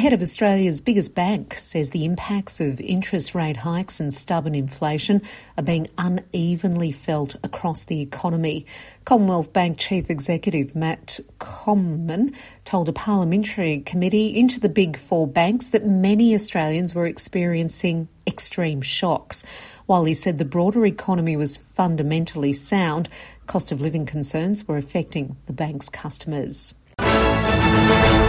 head of Australia's biggest bank says the impacts of interest rate hikes and stubborn inflation are being unevenly felt across the economy. Commonwealth Bank Chief Executive Matt Comyn told a parliamentary committee into the Big Four banks that many Australians were experiencing extreme shocks. While he said the broader economy was fundamentally sound, cost of living concerns were affecting the bank's customers.